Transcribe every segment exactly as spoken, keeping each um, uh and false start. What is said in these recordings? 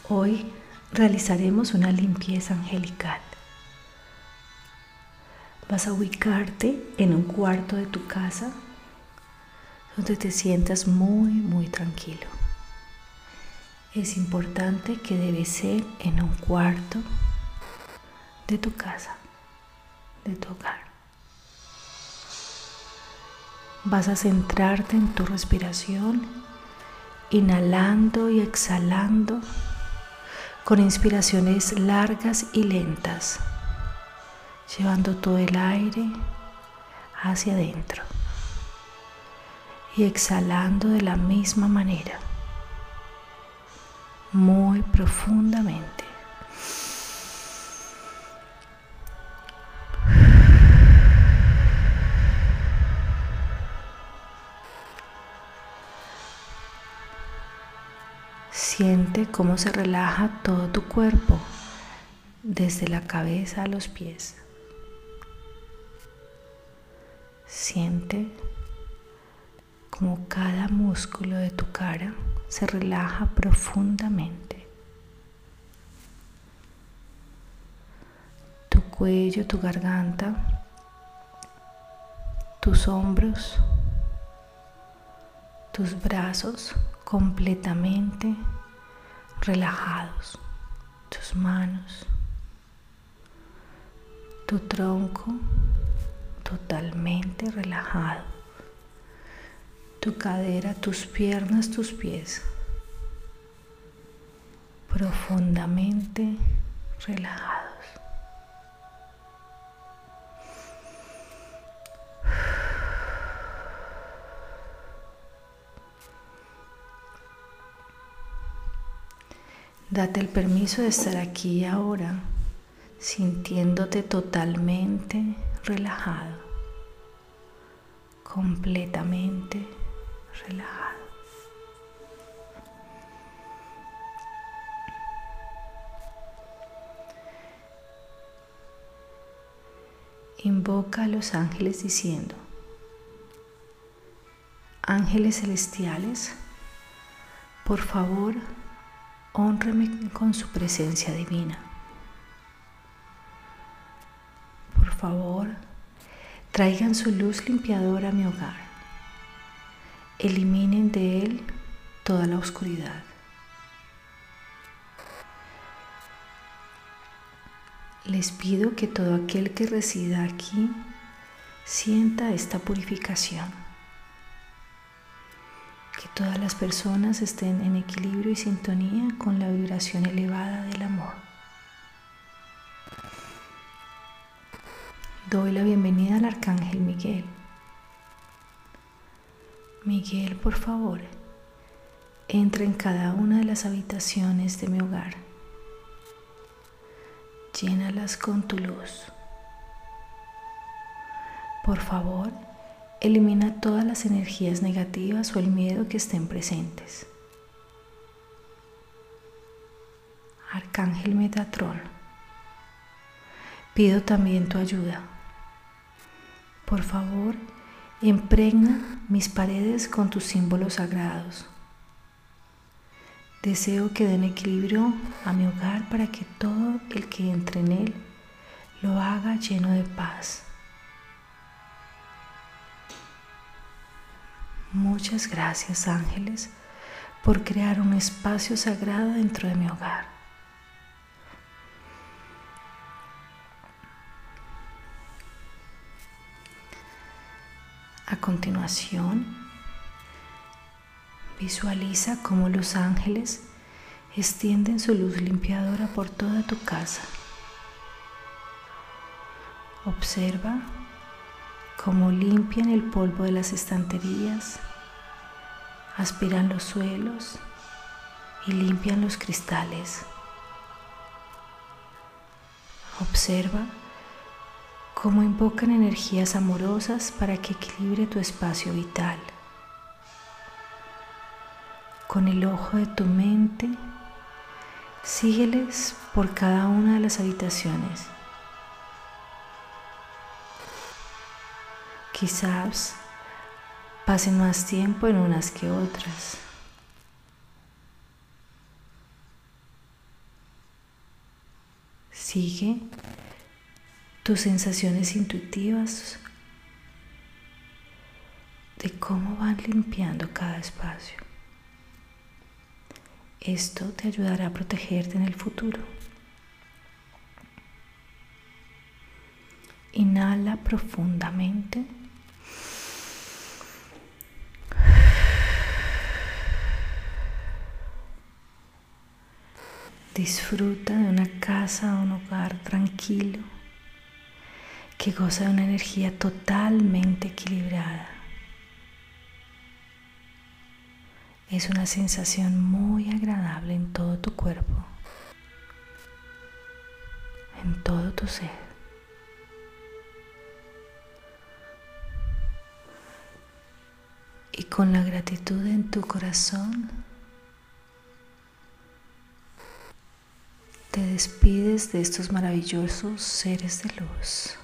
Hoy realizaremos una limpieza angelical. Vas a ubicarte en un cuarto de tu casa donde te sientas muy, muy tranquilo. Es importante que debe ser en un cuarto de tu casa, de tu hogar. Vas a centrarte en tu respiración, inhalando y exhalando con inspiraciones largas y lentas, llevando todo el aire hacia adentro y exhalando de la misma manera, muy profundamente. Siente cómo se relaja todo tu cuerpo, desde la cabeza a los pies. Siente cómo cada músculo de tu cara se relaja profundamente. Tu cuello, tu garganta, tus hombros, tus brazos completamente relajados, tus manos, tu tronco totalmente relajado, tu cadera, tus piernas, tus pies profundamente relajados. Date el permiso de estar aquí y ahora, sintiéndote totalmente relajado, completamente relajado. Invoca a los ángeles diciendo: ángeles celestiales, por favor, hónreme con su presencia divina. Por favor, traigan su luz limpiadora a mi hogar. Eliminen de él toda la oscuridad. Les pido que todo aquel que resida aquí sienta esta purificación. Que todas las personas estén en equilibrio y sintonía con la vibración elevada del amor. Doy la bienvenida al Arcángel Miguel. Miguel, por favor, entra en cada una de las habitaciones de mi hogar. Llénalas con tu luz. Por favor, elimina todas las energías negativas o el miedo que estén presentes. Arcángel Metatrón, pido también tu ayuda. Por favor, impregna mis paredes con tus símbolos sagrados. Deseo que den equilibrio a mi hogar para que todo el que entre en él lo haga lleno de paz. Muchas gracias, ángeles, por crear un espacio sagrado dentro de mi hogar. A continuación, visualiza cómo los ángeles extienden su luz limpiadora por toda tu casa. Observa cómo limpian el polvo de las estanterías, aspiran los suelos y limpian los cristales. Observa cómo invocan energías amorosas para que equilibre tu espacio vital. Con el ojo de tu mente, sígueles por cada una de las habitaciones. Quizás pasen más tiempo en unas que otras. Sigue tus sensaciones intuitivas de cómo van limpiando cada espacio. Esto te ayudará a protegerte en el futuro. Inhala profundamente. Disfruta de una casa o un hogar tranquilo que goza de una energía totalmente equilibrada. Es una sensación muy agradable en todo tu cuerpo, en todo tu ser. Y con la gratitud en tu corazón, te despides de estos maravillosos seres de luz,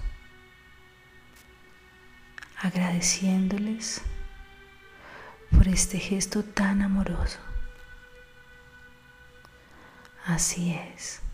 agradeciéndoles por este gesto tan amoroso. Así es.